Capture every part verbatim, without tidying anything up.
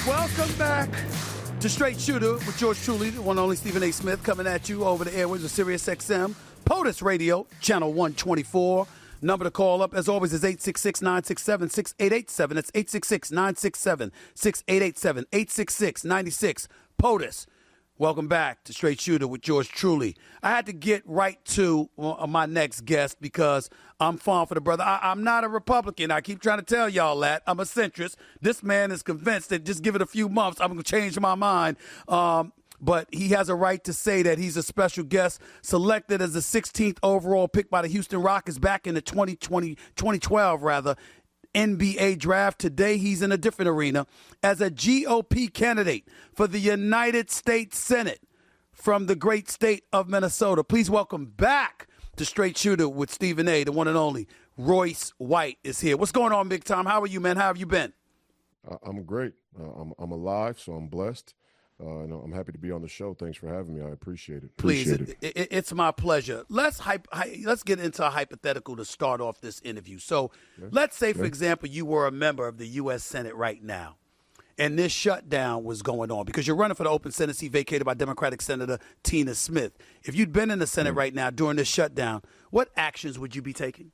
Welcome back to Straight Shooter with George Truly, the one and only Stephen A. Smith, coming at you over the airwaves of Sirius X M, POTUS Radio, channel one twenty-four. Number to call up, as always, is eight six six, nine six seven, six eight eight seven. That's eight six six, nine six seven, six eight eight seven, eight six six, nine six, POTUS. Welcome back to Straight Shooter with George Truly. I had to get right to uh, my next guest because I'm fond for the brother. I, I'm not a Republican. I keep trying to tell y'all that. I'm a centrist. This man is convinced that just give it a few months, I'm going to change my mind. Um, but he has a right to say that he's a special guest, selected as the sixteenth overall pick by the Houston Rockets back in the twenty twenty, twenty twelve rather, N B A draft. Today, he's in a different arena as a G O P candidate for the United States Senate from the great state of Minnesota. Please welcome back to Straight Shooter with Stephen A., the one and only Royce White is here. What's going on, big time? How are you, man? How have you been? Uh, I'm great. Uh, I'm, I'm alive, so I'm blessed. Uh, and I'm happy to be on the show. Thanks for having me. I appreciate it. Appreciate Please, it. It, it, it's my pleasure. Let's hype, hy- let's get into a hypothetical to start off this interview. So yeah. let's say, for yeah. example, you were a member of the U S Senate right now, and this shutdown was going on because you're running for the open Senate seat vacated by Democratic Senator Tina Smith. If you'd been in the Senate yeah. right now during this shutdown, what actions would you be taking?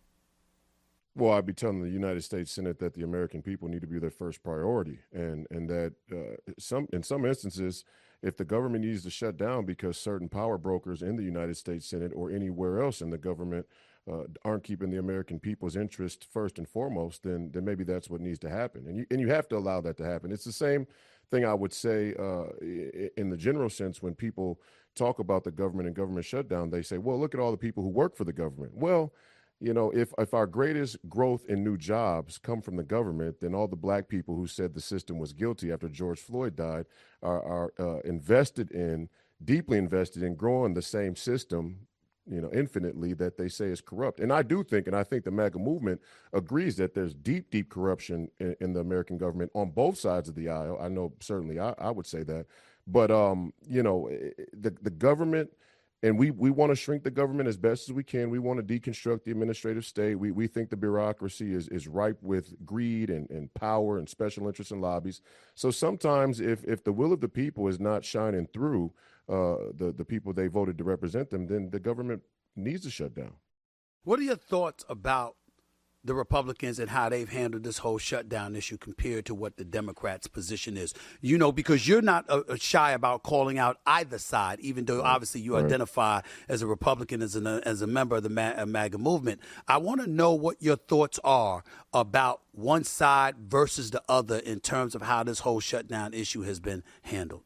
Well, I'd be telling the United States Senate that the American people need to be their first priority, and and that uh, some in some instances, if the government needs to shut down because certain power brokers in the United States Senate or anywhere else in the government uh, aren't keeping the American people's interest first and foremost, then then maybe that's what needs to happen, and you and you have to allow that to happen. It's the same thing I would say uh, in the general sense when people talk about the government and government shutdown. They say, well, look at all the people who work for the government. Well, you know, if, if our greatest growth in new jobs come from the government, then all the black people who said the system was guilty after George Floyd died are, are uh, invested in, deeply invested in growing the same system, you know, infinitely that they say is corrupt. And I do think, and I think the MAGA movement agrees that there's deep, deep corruption in, in the American government on both sides of the aisle. I know certainly I, I would say that. But, um, you know, the, the government... And we, we want to shrink the government as best as we can. We want to deconstruct the administrative state. We we think the bureaucracy is, is ripe with greed and, and power and special interests and lobbies. So sometimes if, if the will of the people is not shining through uh, the, the people they voted to represent them, then the government needs to shut down. What are your thoughts about the Republicans and how they've handled this whole shutdown issue compared to what the Democrats' position is? You know, because you're not uh, shy about calling out either side, even though obviously you right. identify as a Republican, as, an, as a member of the Ma- MAGA movement. I want to know what your thoughts are about one side versus the other in terms of how this whole shutdown issue has been handled.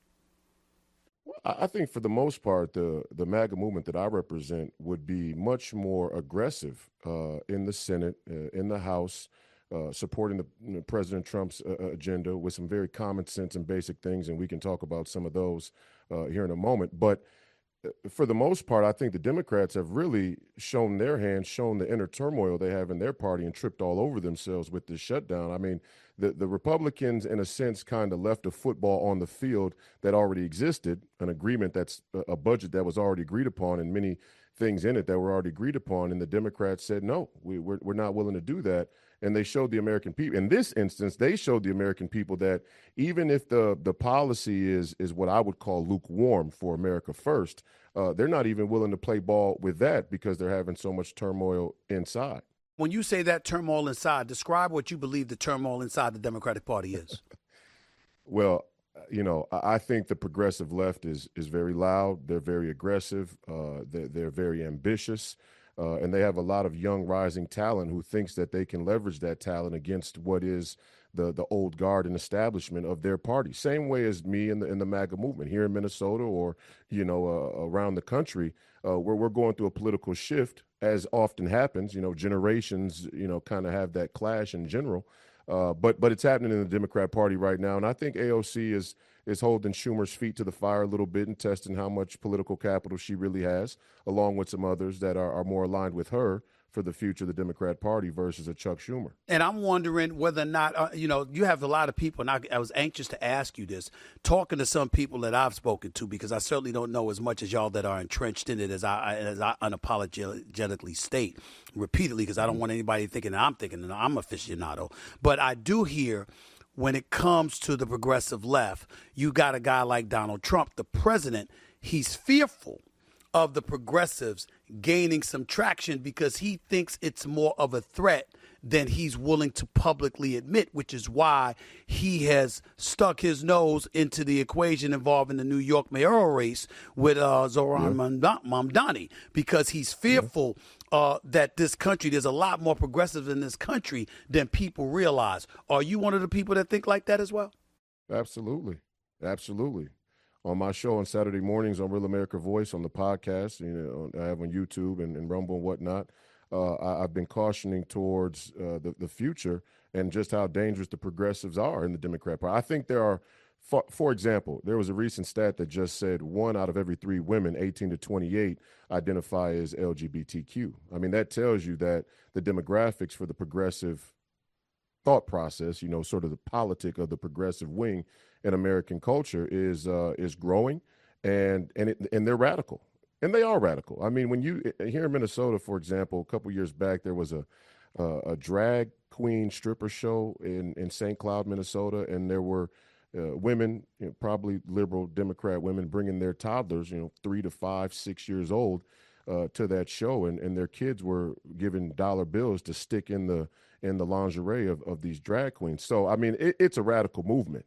I think for the most part, the, the MAGA movement that I represent would be much more aggressive uh, in the Senate, uh, in the House, uh, supporting the, you know, President Trump's uh, agenda with some very common sense and basic things, and we can talk about some of those uh, here in a moment. But for the most part, I think the Democrats have really shown their hand, shown the inner turmoil they have in their party, and tripped all over themselves with this shutdown. I mean, the, the Republicans, in a sense, kind of left a football on the field that already existed, an agreement that's a budget that was already agreed upon, and many things in it that were already agreed upon. And the Democrats said, no, we, we're, we're not willing to do that. And they showed the American people, in this instance, they showed the American people that even if the, the policy is is what I would call lukewarm for America first, uh, they're not even willing to play ball with that because they're having so much turmoil inside. When you say that turmoil inside, describe what you believe the turmoil inside the Democratic Party is. Well, you know, I think the progressive left is is very loud. They're very aggressive. Uh, they're, they're very ambitious. Uh, and they have a lot of young rising talent who thinks that they can leverage that talent against what is the the old guard and establishment of their party. Same way as me in the in the MAGA movement here in Minnesota or, you know, uh, around the country, uh, where we're going through a political shift, as often happens. You know, generations, you know, kind of have that clash in general. Uh, but but it's happening in the Democrat Party right now. And I think A O C is is holding Schumer's feet to the fire a little bit and testing how much political capital she really has, along with some others that are, are more aligned with her for the future of the Democrat Party versus a Chuck Schumer. And I'm wondering whether or not, uh, you know, you have a lot of people, and I, I was anxious to ask you this, talking to some people that I've spoken to, because I certainly don't know as much as y'all that are entrenched in it as I, as I unapologetically state repeatedly, because I don't want anybody thinking that I'm thinking that I'm aficionado. But I do hear when it comes to the progressive left, you got a guy like Donald Trump, the president. He's fearful of the progressives gaining some traction because he thinks it's more of a threat than he's willing to publicly admit, which is why he has stuck his nose into the equation involving the New York mayoral race with uh, Zohran yeah. Mamdani, because he's fearful yeah. uh, that this country, there's a lot more progressives in this country than people realize. Are you one of the people that think like that as well? Absolutely. Absolutely. On my show on Saturday mornings on Real America Voice, on the podcast, you know, I have on YouTube and, and Rumble and whatnot, uh, I, I've been cautioning towards uh, the, the future and just how dangerous the progressives are in the Democrat Party. I think there are, for, for example, there was a recent stat that just said one out of every three women, eighteen to twenty-eight, identify as L G B T Q. I mean, that tells you that the demographics for the progressive thought process, you know, sort of the politic of the progressive wing in American culture is uh, is growing, and and it, and they're radical, and they are radical. I mean, when you here in Minnesota, for example, a couple years back, there was a uh, a drag queen stripper show in in Saint Cloud, Minnesota, and there were uh, women, you know, probably liberal Democrat women, bringing their toddlers, you know, three to five, six years old, uh, to that show, and and their kids were given dollar bills to stick in the in the lingerie of, of these drag queens. So, I mean, it, it's a radical movement.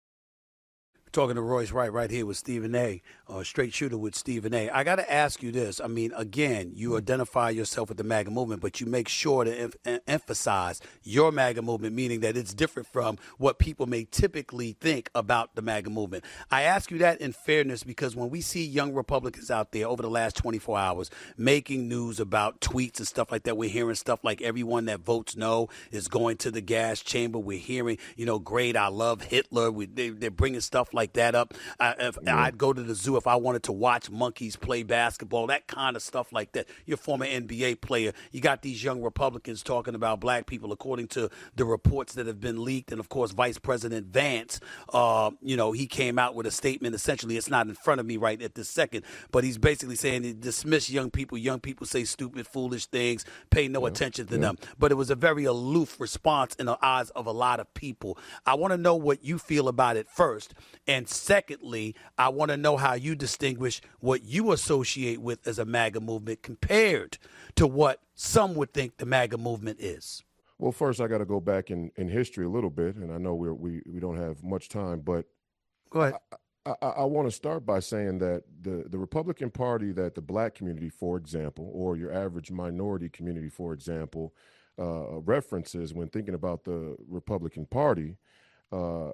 Talking to Royce Wright right here with Stephen A., uh, Straight Shooter with Stephen A. I got to ask you this. I mean, again, you identify yourself with the MAGA movement, but you make sure to em- em- emphasize your MAGA movement, meaning that it's different from what people may typically think about the MAGA movement. I ask you that in fairness because when we see young Republicans out there over the last twenty-four hours making news about tweets and stuff like that, we're hearing stuff like everyone that votes no is going to the gas chamber. We're hearing, you know, great, I love Hitler. We, they, they're bringing stuff like that up. I, if, yeah. I'd go to the zoo if I wanted to watch monkeys play basketball, that kind of stuff like that. You're a former N B A player. You got these young Republicans talking about black people, according to the reports that have been leaked. And, of course, Vice President Vance, uh, you know, he came out with a statement. Essentially, it's not in front of me right at this second, but he's basically saying to dismiss young people. Young people say stupid, foolish things, pay no yeah. attention to yeah. them. But it was a very aloof response in the eyes of a lot of people. I want to know what you feel about it first. And secondly, I want to know how you distinguish what you associate with as a MAGA movement compared to what some would think the MAGA movement is. Well, first, I got to go back in, in history a little bit, and I know we're, we we don't have much time, but go ahead. I, I, I want to start by saying that the, the Republican Party that the black community, for example, or your average minority community, for example, uh, references when thinking about the Republican Party, uh,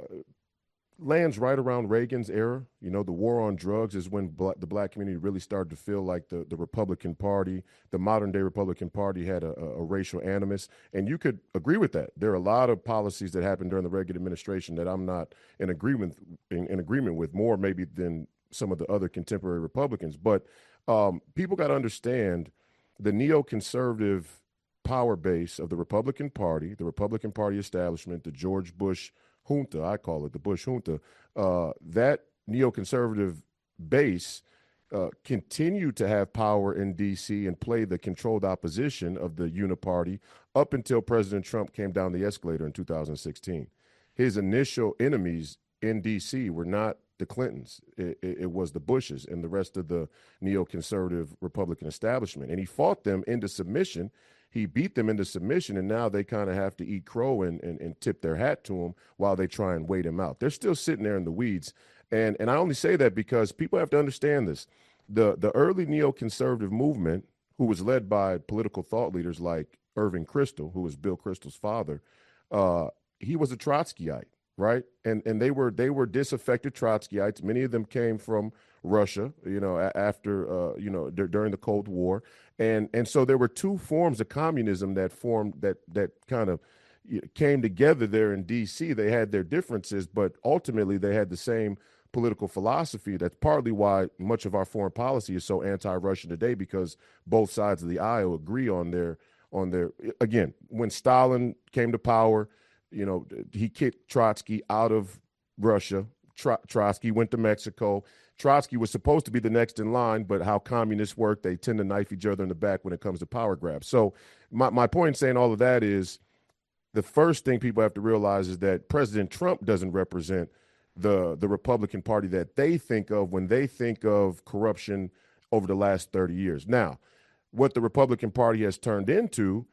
lands right around Reagan's era. You know, the war on drugs is when bla- the black community really started to feel like the, the Republican Party, the modern day Republican Party had a, a, a racial animus. And you could agree with that. There are a lot of policies that happened during the Reagan administration that I'm not in agreement in, in agreement with, more maybe than some of the other contemporary Republicans. But um, people got to understand the neoconservative power base of the Republican Party, the Republican Party establishment, the George Bush junta, I call it the Bush junta, uh, that neoconservative base uh, continued to have power in D C and play the controlled opposition of the uniparty up until President Trump came down the escalator in two thousand sixteen. His initial enemies in D C were not the Clintons. It, it, it was the Bushes and the rest of the neoconservative Republican establishment. And he fought them into submission. He beat them into submission, and now they kind of have to eat crow and, and, and tip their hat to him while they try and wait him out. They're still sitting there in the weeds. And and I only say that because people have to understand this. The, the early neoconservative movement, who was led by political thought leaders like Irving Kristol, who was Bill Kristol's father, uh, he was a Trotskyite, right? And and they were they were disaffected Trotskyites. Many of them came from Russia, you know, after, uh, you know, d- during the Cold War. And and so there were two forms of communism that formed, that that kind of came together there in D C. They had their differences, but ultimately they had the same political philosophy. That's partly why much of our foreign policy is so anti-Russian today, because both sides of the aisle agree on their, on their, again, when Stalin came to power, you know, he kicked Trotsky out of Russia. Tro- Trotsky went to Mexico. Trotsky was supposed to be the next in line, but how communists work, they tend to knife each other in the back when it comes to power grabs. So my, my point in saying all of that is the first thing people have to realize is that President Trump doesn't represent the the Republican Party that they think of when they think of corruption over the last thirty years. Now, what the Republican Party has turned into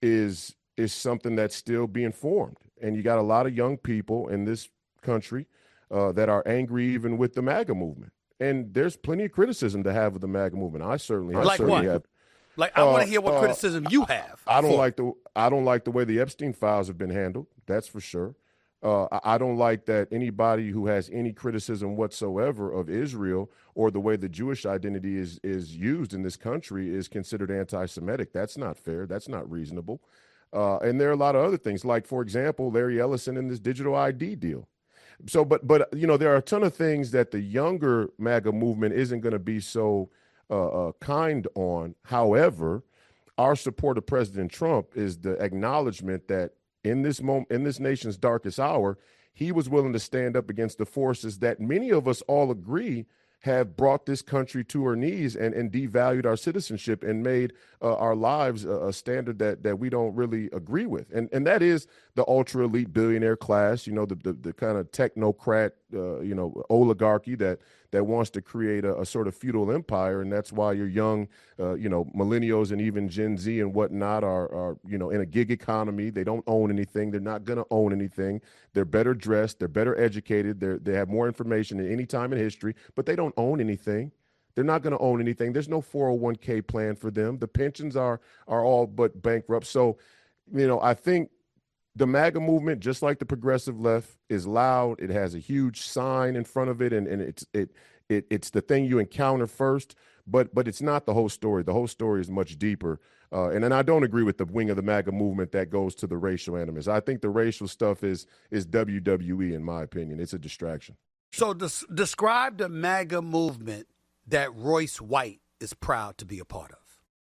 is is something that's still being formed. And you got a lot of young people in this country uh, that are angry even with the MAGA movement. And there's plenty of criticism to have of the MAGA movement. I certainly, like I certainly what? have. Like I uh, want to hear what uh, criticism you have. I don't for. like the I don't like the way the Epstein files have been handled. That's for sure. Uh, I, I don't like that anybody who has any criticism whatsoever of Israel or the way the Jewish identity is is used in this country is considered anti-Semitic. That's not fair. That's not reasonable. Uh, and there are a lot of other things, like, for example, Larry Ellison and this digital I D deal. So, but, but you know, there are a ton of things that the younger MAGA movement isn't going to be so uh, uh, kind on. However, our support of President Trump is the acknowledgement that in this moment, in this nation's darkest hour, he was willing to stand up against the forces that many of us all agree have brought this country to her knees and, and devalued our citizenship and made uh, our lives a, a standard that that we don't really agree with. And and that is the ultra elite billionaire class, you know, the the, the kind of technocrat, uh, you know, oligarchy that that wants to create a, a sort of feudal empire. And that's why your young, uh, you know, millennials and even Gen Z and whatnot are, are, you know, in a gig economy. They don't own anything. They're not going to own anything. They're better dressed. They're better educated. They they have more information than any time in history, but they don't own anything. They're not going to own anything. There's no four oh one k plan for them. The pensions are are all but bankrupt. So, you know, I think the MAGA movement, just like the progressive left, is loud. It has a huge sign in front of it, and, and it's it it it's the thing you encounter first. But but it's not the whole story. The whole story is much deeper. Uh, and then I don't agree with the wing of the MAGA movement that goes to the racial animus. I think the racial stuff is is W W E, in my opinion. It's a distraction. So des- describe the MAGA movement that Royce White is proud to be a part of.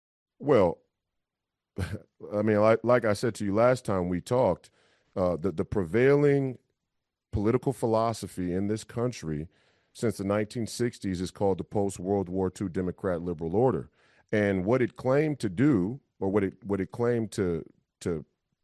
Well, I mean, like, like I said to you last time we talked, uh, the, the prevailing political philosophy in this country since the nineteen sixties is called the post-World War Two Democrat Liberal Order. And what it claimed to do, or what it what it claimed to to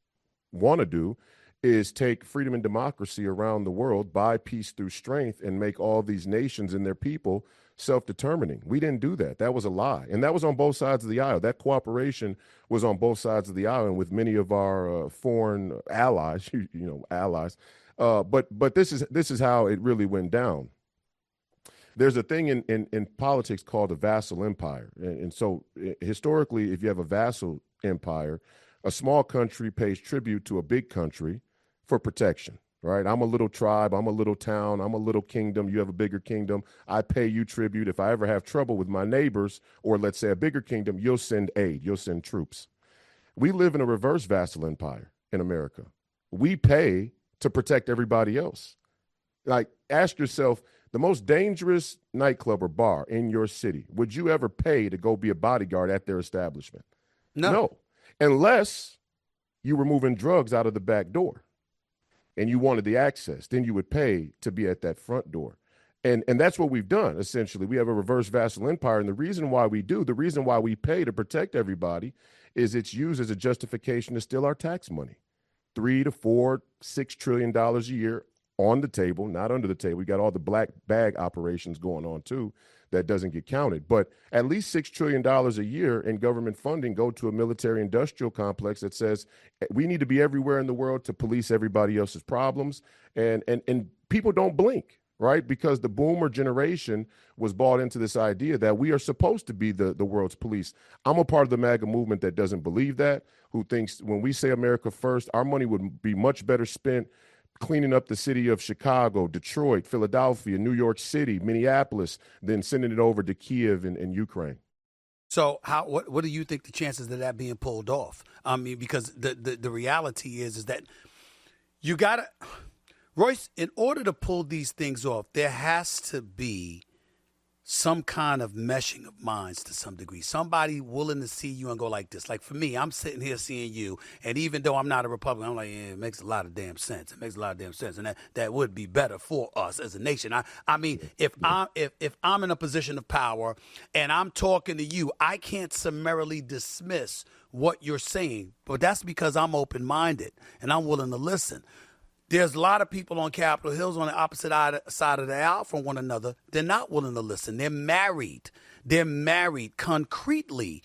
want to do, is take freedom and democracy around the world, buy peace through strength, and make all these nations and their people self-determining. We didn't do that. That was a lie. And that was on both sides of the aisle. That cooperation was on both sides of the aisle and with many of our uh, foreign allies, you, you know, allies. Uh, but but this is this is how it really went down. There's a thing in, in, in politics called a vassal empire. And, and so historically, if you have a vassal empire, a small country pays tribute to a big country for protection. Right? I'm a little tribe. I'm a little town. I'm a little kingdom. You have a bigger kingdom. I pay you tribute. If I ever have trouble with my neighbors, or let's say a bigger kingdom, you'll send aid. You'll send troops. We live in a reverse vassal empire in America. We pay to protect everybody else. Like, ask yourself, the most dangerous nightclub or bar in your city, would you ever pay to go be a bodyguard at their establishment? No. No. Unless you were moving drugs out of the back door and you wanted the access, then you would pay to be at that front door. And and that's what we've done, essentially. We have a reverse vassal empire, and the reason why we do, the reason why we pay to protect everybody is it's used as a justification to steal our tax money. Three to four, six trillion dollars a year on the table, not under the table. We got all the black bag operations going on, too, that doesn't get counted. But at least six trillion dollars a year in government funding go to a military-industrial complex that says we need to be everywhere in the world to police everybody else's problems. And, and, and people don't blink, right? Because the boomer generation was bought into this idea that we are supposed to be the, the world's police. I'm a part of the MAGA movement that doesn't believe that, who thinks when we say America first, our money would be much better spent cleaning up the city of Chicago, Detroit, Philadelphia, New York City, Minneapolis, then sending it over to Kiev and, and Ukraine. So how what what do you think the chances of that being pulled off? I mean, because the, the, the reality is is that you got to, Royce, in order to pull these things off, there has to be some kind of meshing of minds to some degree. Somebody willing to see you and go like this. Like for me, I'm sitting here seeing you, and even though I'm not a Republican, I'm like, yeah, it makes a lot of damn sense. It makes a lot of damn sense, and that, that would be better for us as a nation. I, I mean, if I if if I'm in a position of power and I'm talking to you, I can't summarily dismiss what you're saying, but that's because I'm open-minded and I'm willing to listen. There's a lot of people on Capitol Hills on the opposite side of the aisle from one another. They're not willing to listen. They're married. They're married concretely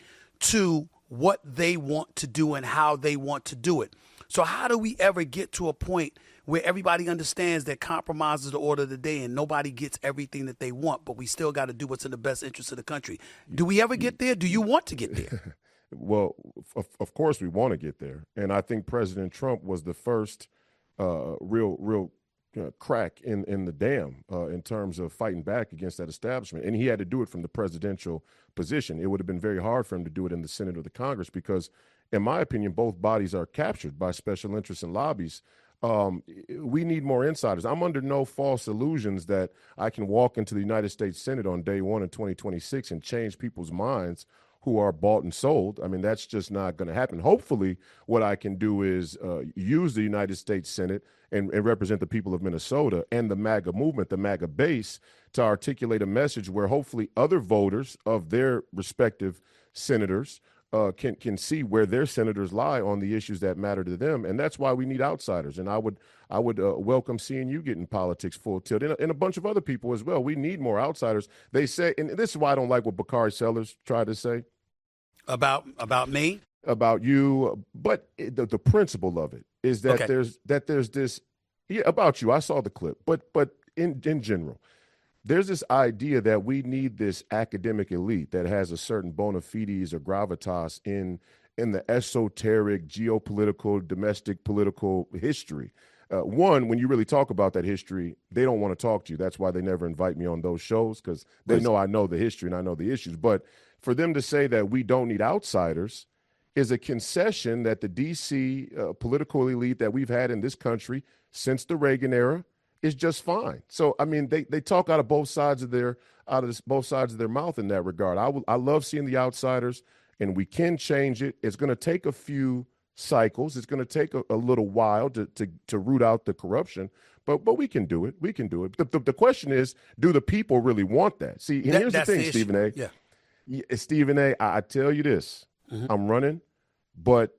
to what they want to do and how they want to do it. So how do we ever get to a point where everybody understands that compromise is the order of the day and nobody gets everything that they want, but we still got to do what's in the best interest of the country? Do we ever get there? Do you want to get there? Well, of, of course we want to get there. And I think President Trump was the first Uh, real, real uh, crack in, in the dam uh, in terms of fighting back against that establishment. And he had to do it from the presidential position. It would have been very hard for him to do it in the Senate or the Congress because, in my opinion, both bodies are captured by special interests and lobbies. Um, we need more insiders. I'm under no false illusions that I can walk into the United States Senate on day one in twenty twenty-six and change people's minds who are bought and sold. I mean, that's just not going to happen. Hopefully, what I can do is uh, use the United States Senate and, and represent the people of Minnesota and the MAGA movement, the MAGA base, to articulate a message where hopefully other voters of their respective senators uh, can can see where their senators lie on the issues that matter to them. And that's why we need outsiders. And I would I would uh, welcome seeing you get in politics full tilt, and a, and a bunch of other people as well. We need more outsiders. They say, and this is why I don't like what Bakari Sellers tried to say. About about me? About you, but the, the principle of it is that okay. there's that there's this yeah about you. I saw the clip, but but in in general, there's this idea that we need this academic elite that has a certain bona fides or gravitas in in the esoteric geopolitical, domestic political history. Uh, one, when you really talk about that history, they don't want to talk to you. That's why they never invite me on those shows, because they know I know the history and I know the issues. But for them to say that we don't need outsiders is a concession that the D C uh, political elite that we've had in this country since the Reagan era is just fine. So, I mean, they, they talk out of both sides of their out of this, both sides of their mouth in that regard. I will, I love seeing the outsiders, and we can change it. It's going to take a few cycles. It's going to take a, a little while to, to to root out the corruption, but but we can do it. We can do it. The, the, the question is, do the people really want that? See, and that, here's the thing, the Stephen A. Yeah. yeah. Stephen A., I, I tell you this, mm-hmm. I'm running, but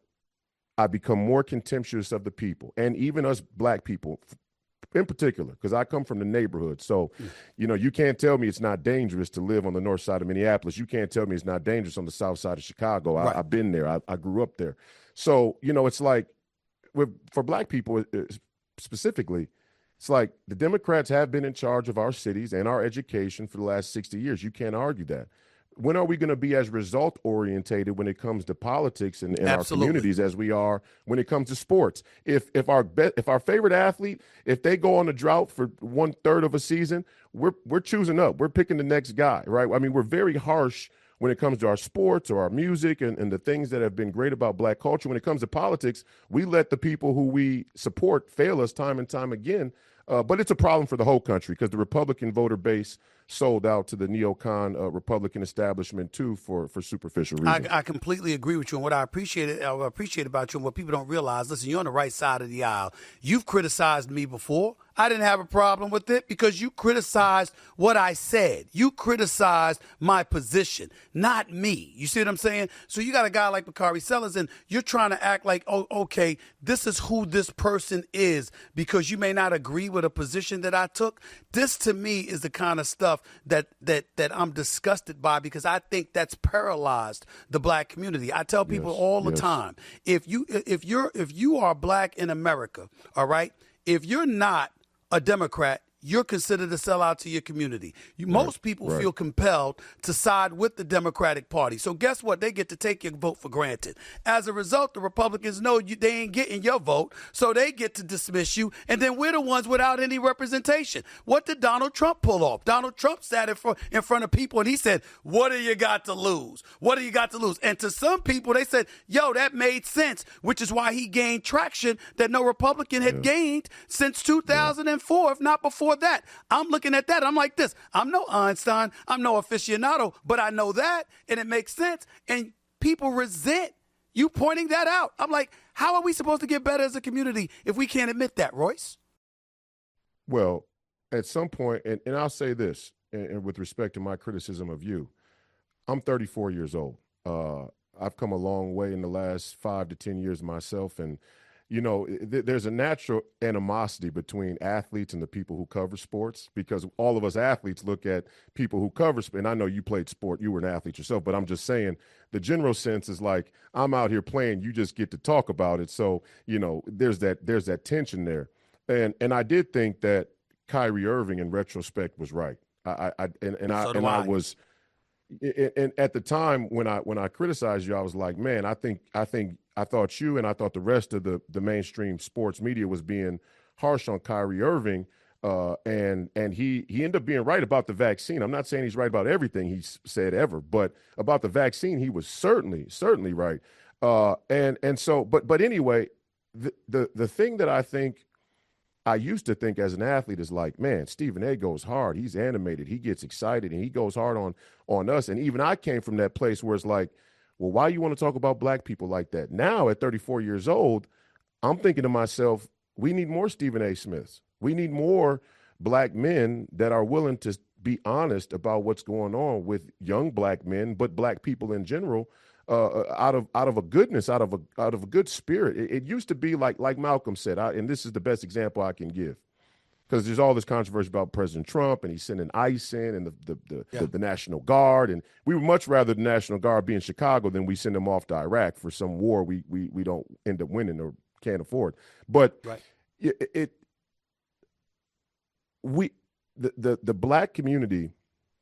I become more contemptuous of the people, and even us black people in particular, because I come from the neighborhood. So, mm. you know, you can't tell me it's not dangerous to live on the north side of Minneapolis. You can't tell me it's not dangerous on the south side of Chicago. Right. I, I've been there. I, I grew up there. So, you know, it's like with, for black people specifically, it's like the Democrats have been in charge of our cities and our education for the last sixty years. You can't argue that. When are we going to be as result orientated when it comes to politics and, and our communities as we are when it comes to sports? If if our be, if our favorite athlete, if they go on a drought for one third of a season, we're we're choosing up. We're picking the next guy, right? I mean, we're very harsh when it comes to our sports or our music and, and the things that have been great about black culture. When it comes to politics, we let the people who we support fail us time and time again. Uh, but it's a problem for the whole country because the Republican voter base sold out to the neocon uh, Republican establishment too for, for superficial reasons. I, I completely agree with you. And what I appreciate, I appreciate about you and what people don't realize, listen, you're on the right side of the aisle. You've criticized me before. I didn't have a problem with it because you criticized what I said. You criticized my position, not me. You see what I'm saying? So you got a guy like Bakari Sellers, and you're trying to act like, oh, okay, this is who this person is because you may not agree with a position that I took. This, to me, is the kind of stuff that that that I'm disgusted by because I think that's paralyzed the black community. I tell people yes, all the yes. time, if you if you're if you are black in America, all right, if you're not a Democrat, you're considered a sellout to your community. You, right, most people right. feel compelled to side with the Democratic Party. So guess what? They get to take your vote for granted. As a result, the Republicans know you, they ain't getting your vote, so they get to dismiss you, and then we're the ones without any representation. What did Donald Trump pull off? Donald Trump sat in front, in front of people, and he said, what do you got to lose? What do you got to lose? And to some people, they said, yo, that made sense, which is why he gained traction that no Republican had yeah. gained since two thousand four, yeah. if not before before that. I'm looking at that. I'm like this. I'm no Einstein. I'm no aficionado, but I know that, and it makes sense. And people resent you pointing that out. I'm like, how are we supposed to get better as a community if we can't admit that, Royce? Well, at some point, and, and I'll say this, and, and with respect to my criticism of you, I'm thirty-four years old. Uh, I've come a long way in the last five to ten years myself, and you know, th- there's a natural animosity between athletes and the people who cover sports, because all of us athletes look at people who cover sport. And I know you played sport, you were an athlete yourself, but I'm just saying the general sense is like, I'm out here playing, you just get to talk about it. So, you know, there's that there's that tension there. And and I did think that Kyrie Irving in retrospect was right. I, I and, and I so and I, I was and at the time when I when I criticized you, I was like, man, I think I think I thought you and I thought the rest of the the mainstream sports media was being harsh on Kyrie Irving, uh, and and he he ended up being right about the vaccine. I'm not saying he's right about everything he's said ever, but about the vaccine, he was certainly certainly right. Uh, and and so, but but anyway, the the the thing that I think I used to think as an athlete is like, man, Stephen A goes hard. He's animated. He gets excited, and he goes hard on on us. And even I came from that place where it's like, well, why you want to talk about black people like that? Now at thirty-four years old, I'm thinking to myself, we need more Stephen A. Smiths. We need more black men that are willing to be honest about what's going on with young black men, but black people in general, uh, out of out of a goodness, out of a out of a good spirit. It, it used to be like like Malcolm said, I, and this is the best example I can give, because there's all this controversy about President Trump, and he's sending ICE in and the the the, yeah. the the National Guard, and we would much rather the National Guard be in Chicago than we send them off to Iraq for some war we we we don't end up winning or can't afford. But right. it, it we the, the the black community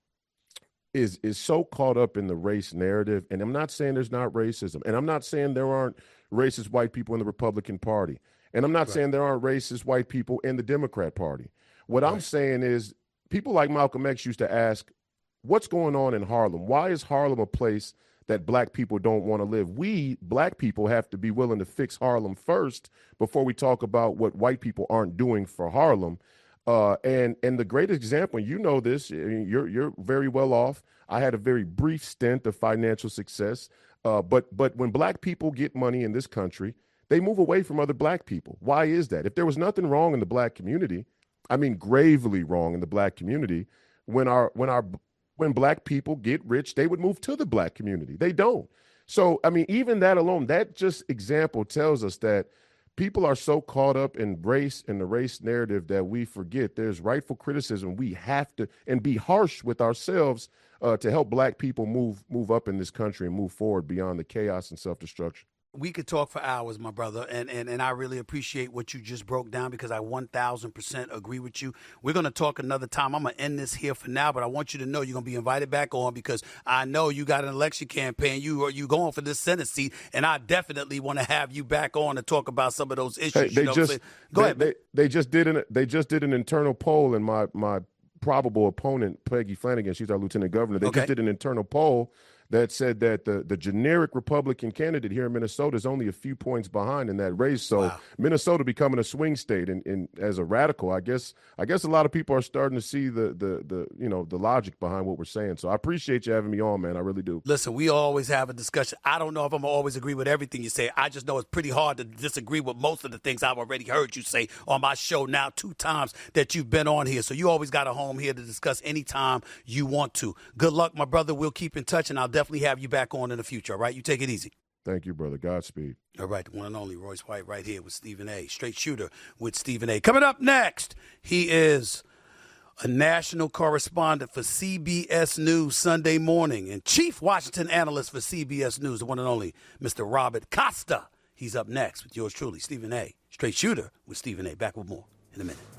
is is so caught up in the race narrative, and I'm not saying there's not racism, and I'm not saying there aren't racist white people in the Republican Party, and I'm not right. saying there aren't racist white people in the Democrat Party. What right. I'm saying is people like Malcolm X used to ask, what's going on in Harlem? Why is Harlem a place that black people don't want to live? We, black people, have to be willing to fix Harlem first before we talk about what white people aren't doing for Harlem. Uh, and and the great example, you know this, you're you're very well off. I had a very brief stint of financial success, uh, but but when black people get money in this country, they move away from other black people. Why is that? If there was nothing wrong in the black community, I mean gravely wrong in the black community, when our when our when black people get rich, they would move to the black community. They don't. So I mean, even that alone, that just example tells us that people are so caught up in race and the race narrative that we forget there's rightful criticism. We have to and be harsh with ourselves uh, to help black people move move up in this country and move forward beyond the chaos and self-destruction. We could talk for hours, my brother, and, and, and I really appreciate what you just broke down, because I one thousand percent agree with you. We're going to talk another time. I'm going to end this here for now, but I want you to know you're going to be invited back on, because I know you got an election campaign. You are you going for this Senate seat, and I definitely want to have you back on to talk about some of those issues. Hey, they you know just, Go they, ahead. They, they just did an they just did an internal poll, and my my probable opponent, Peggy Flanagan, she's our lieutenant governor. They Okay. just did an internal poll that said that the, the generic Republican candidate here in Minnesota is only a few points behind in that race. So Wow. Minnesota becoming a swing state, and, and as a radical, I guess I guess a lot of people are starting to see the the the you know the logic behind what we're saying. So I appreciate you having me on, man. I really do. Listen, we always have a discussion. I don't know if I'm gonna always agree with everything you say. I just know it's pretty hard to disagree with most of the things I've already heard you say on my show now two times that you've been on here. So you always got a home here to discuss anytime you want to. Good luck, my brother. We'll keep in touch, and I'll definitely have you back on in the future, all right? You take it easy. Thank you, brother. Godspeed. All right, the one and only Royce White right here with Stephen A. Straight Shooter with Stephen A. Coming up next, he is a national correspondent for C B S News Sunday Morning and chief Washington analyst for C B S News, the one and only Mister Robert Costa. He's up next with yours truly, Stephen A. Straight Shooter with Stephen A. Back with more in a minute.